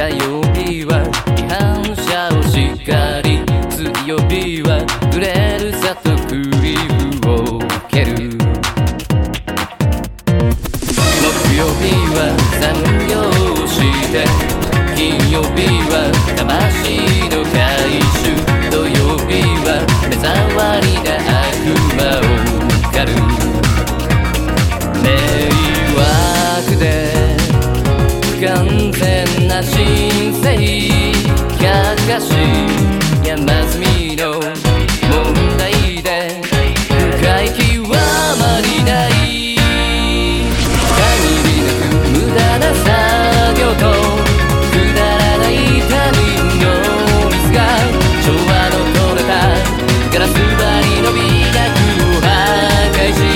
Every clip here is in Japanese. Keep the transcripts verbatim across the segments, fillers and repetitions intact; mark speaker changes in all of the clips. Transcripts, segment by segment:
Speaker 1: 火曜日は違反者を叱り、水曜日はグレるさとクリフを受ける、木曜日は残業して金曜日は魂の回収、土曜日は目障りな悪魔を狩る、迷惑で不完全な申請かかし山積みの問題で深い極まりない、限りなく無駄な作業とくだらない他人のミスが調和の取れたガラス張りの美学を破壊し、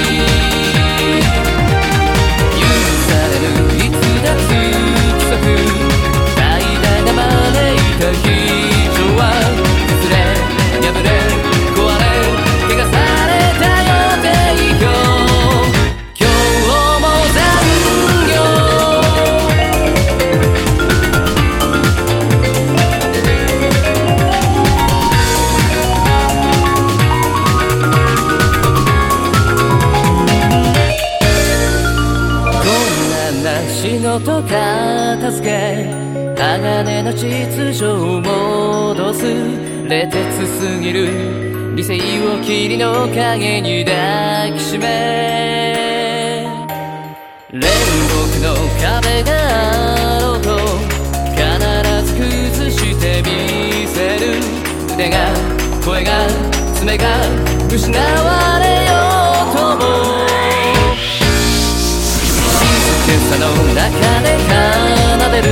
Speaker 1: 許される逸脱規則、怠惰が招いた非情は崩れ破れ壊れ怪我された予定表、今日も残業、仕事片付け鋼の秩序を戻す、冷徹すぎる理性を霧の影に抱きしめ、煉獄の壁があろうと必ず崩してみせる、腕が声が爪が失われようとも、静けさの中で奏でる